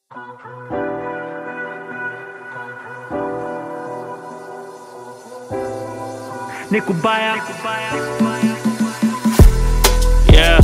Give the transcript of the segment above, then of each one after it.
Nikubaya. Yeah.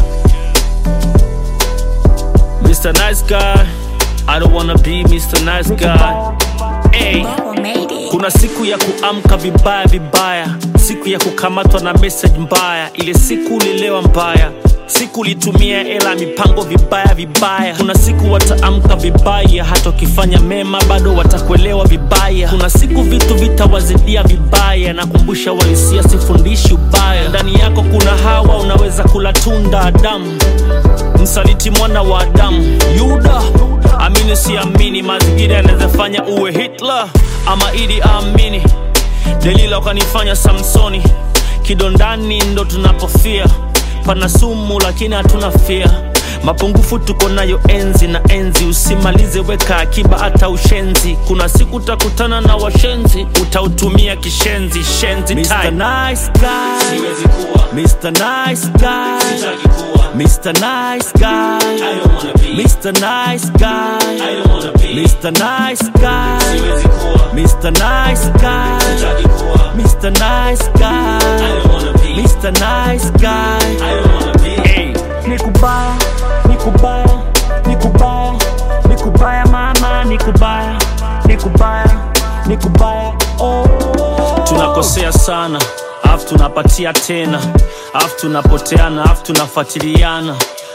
Mr. Nice Guy. I don't wanna be Mr. Nice Guy. Hey. Kuna siku ya kuamka vibaya vibaya, siku ya kukamatwa na message mbaya, ile siku ulilewa mbaya, siku litumia hela mipango vibaya vibaya. Kuna siku wataamka vibaya, hata ukifanya mema bado watakuelewa vibaya. Kuna siku vitu vitawazidia vibaya, nakumbusha walisia sifundishi ubaya. Ndani yako kuna Hawa, unaweza kula tunda Adamu, msaliti mwana wa Adamu Yuda. Amini siamini, mazingira yanawezafanya uwe Hitler ama Idi Amini. Delila ukanifanya Samsoni, kidondani ndo tunapofia. Pana sumu lakini hatuna fear, mapungufu tuko nayo enzi na enzi. Usimalize, weka akiba hata ushenzi. Kuna siku utakutana na washenzi, utautumia kishenzi. Shenzi Mr. Nice Guy, siwezi kuwa Mr. Nice Guy, sitaki kuwa Mr. Nice Guy, I don't wanna be Mr. Nice Guy, I don't wanna be Mr. Nice Guy, siwezi kuwa Mr. Nice Guy, sitaki kuwa Mr. Nice Guy, I don't wanna be Mr. Nice Guy, I don't wanna be. Hey, nikubaya, nikubaya, nikubaya, nikubaya mama, nikubaya, nikubaya, nikubaya. Oh, tunakosea sana, afu tunapatia tena, afu tunapoteana, afu tunafuatiliana.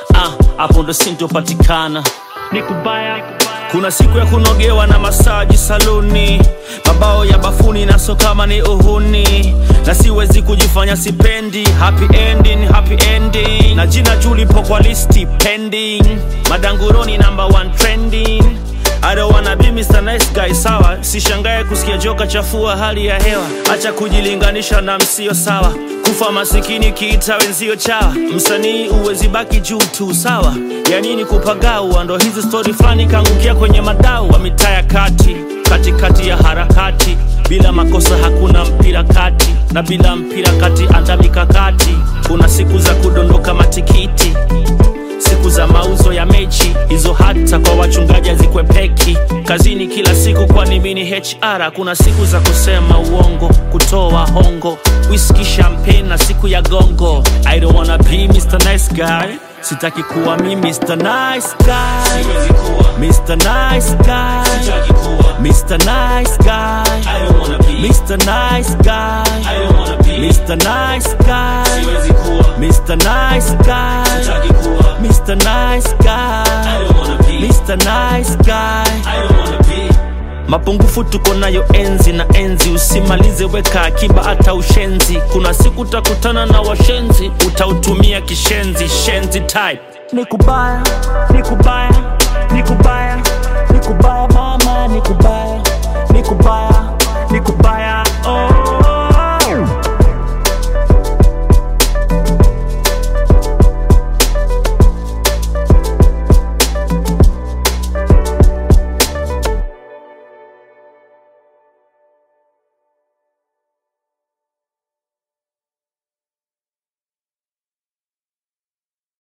Hapo ndo sintopatikana. Nikubaya. Kuna siku ya kunogewa na masaji saluni, mabao ya bafuni na so kama ni uhuni, na siwezi kujifanya sipendi. Happy ending, happy ending, na jina julipo kwa listi pending. Madanguroni #1 trending. I don't wanna be Mr. Nice Guy, sawa. Sishangae kusikia joka chafua hali ya hewa. Acha kujilinganisha na msio sawa, kufa masikini kiita wenzio chawa. Msanii uwezi baki juu tu, sawa. Ya nini kupagau? Ndo hizi story flani kangukia kwenye madau wa mitaa ya kati, katikati ya harakati. Bila makosa hakuna mpira kati, na bila mpira kati anda mikakati. Kuna siku za kudondoka matikiti, siku za mauzo ya mechi, hizo hata kwa wachungaji hazikwepeki. Kazini kila siku kwani mini HR. Kuna siku za kusema uongo, kutoa hongo, whisky champagne na siku ya gongo. I don't wanna be Mr. Nice Guy, sitaki kuwa mi Mr. Nice Guy, siwezi kuwa Mr. Nice Guy, sitaki kuwa Mr. Nice Guy, I don't wanna be Mr. Nice Guy, I don't wanna be Mr. Nice Guy, siwezi kuwa Mr. Nice Guy, sitaki kuwa Mr. Nice Guy, I don't wanna be Mr. Nice Guy, I don't wanna be. Mapungufu tuko nayo enzi na enzi. Usimalize, weka akiba hata ushenzi. Kuna siku utakutana na washenzi, utautumia kishenzi. Shenzi type. Nikubaya, nikubaya, nikubaya, nikubaya mama, nikubaya, nikubaya.